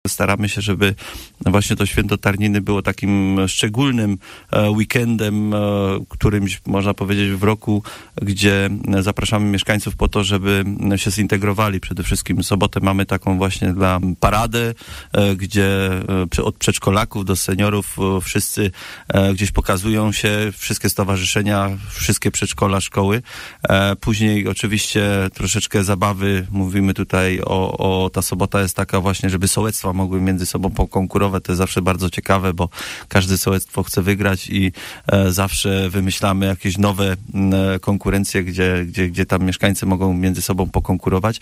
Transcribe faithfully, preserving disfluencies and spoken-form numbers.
Staramy się, żeby właśnie to święto Tarniny było takim szczególnym weekendem, którymś można powiedzieć w roku, gdzie zapraszamy mieszkańców po to, żeby się zintegrowali. Przede wszystkim w sobotę mamy taką właśnie dla paradę, gdzie od przedszkolaków do seniorów wszyscy gdzieś pokazują się, wszystkie stowarzyszenia, wszystkie przedszkola, szkoły. Później oczywiście troszeczkę zabawy, mówimy tutaj o, o ta sobota jest taka właśnie, żeby sołectwa mogły między sobą pokonkurować. To jest zawsze bardzo ciekawe, bo każde sołectwo chce wygrać i e, zawsze wymyślamy jakieś nowe e, konkurencje, gdzie, gdzie, gdzie tam mieszkańcy mogą między sobą pokonkurować.